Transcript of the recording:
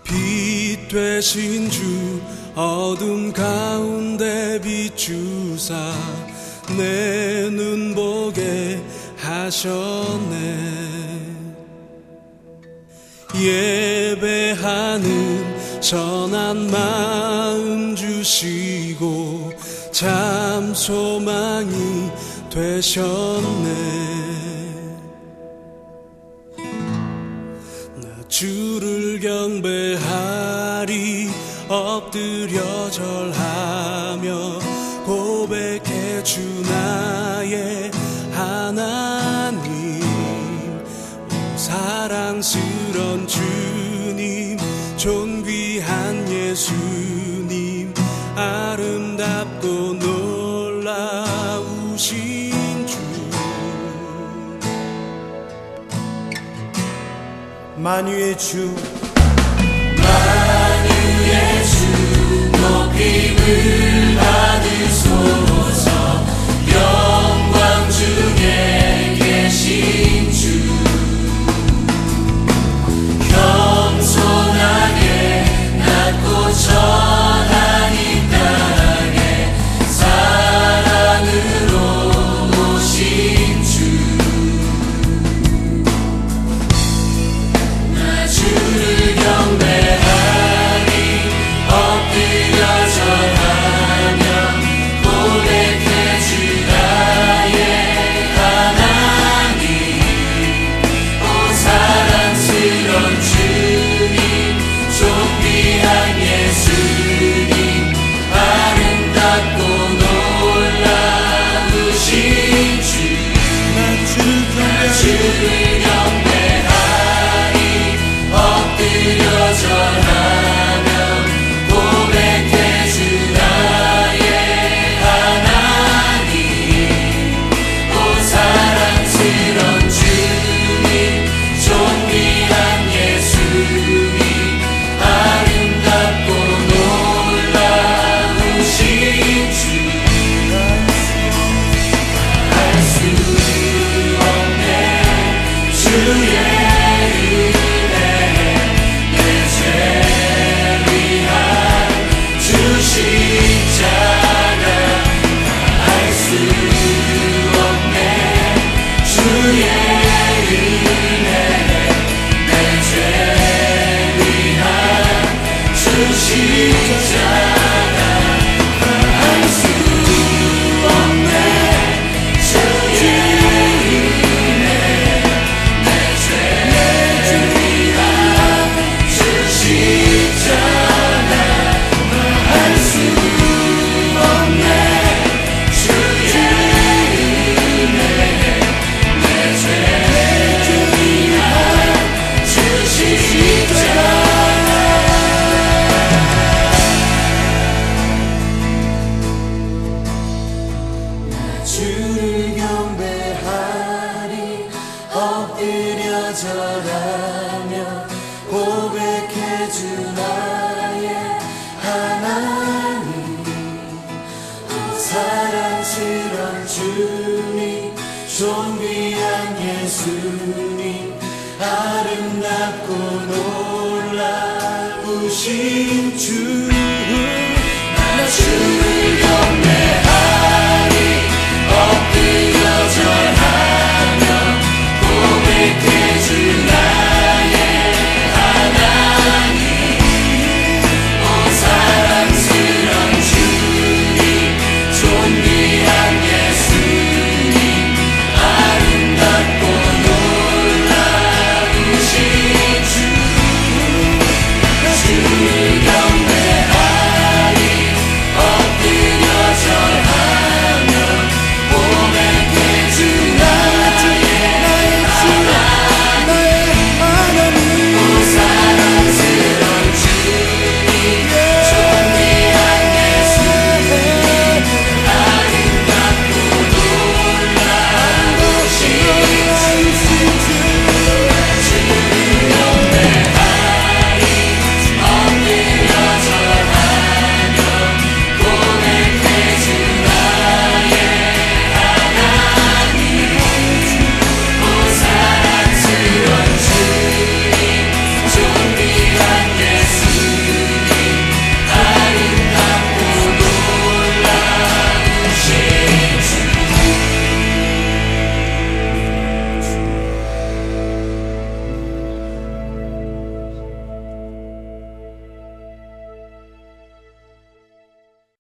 빛 되신 주 어둠 가운데 비추사 내 눈 보게 하셨네. 예배하는 선한 마음 주시고 참 소망이 되셨네. 나 주를 경배하리 엎드려 절하며 고백해 주 나의 하나님. 사랑스런 주님 존귀한 예수님 아름답고 놀라우신 주. 만유의 주 만유의 주 높임을 받으소서. 영광 중에 계신 주 겸손하게 낮고 천한 이 땅에 사랑으로 오신 주. 나 주를 경배하리 엎드려 절하며 고백해 주 나의 하나님. 오 사랑스런 주님 존귀한 예수님 아름답고 놀라우신 주. 나 주를 경배하리 엎드려 절하며 고백해 주 나의 하나님. 오 사랑스런 주님 존귀한 예수님 아름답고 놀라우신 주. 알 수 없네 주의 은혜 내 죄 위한 주 십자가. 알 수 없네 주의 은혜 내 죄 위한 주 십자가. 알 수 없네 주의 은혜 내 죄 위한 주 십자가. 알 수 없네 주의 은혜 내 죄 위한 주 십자가. 나 주를 경배하리 엎드려 절하며 고백해 주 나의 하나님. 오 사랑스런 주님 존귀한 예수님 아름답고 놀라우신 주.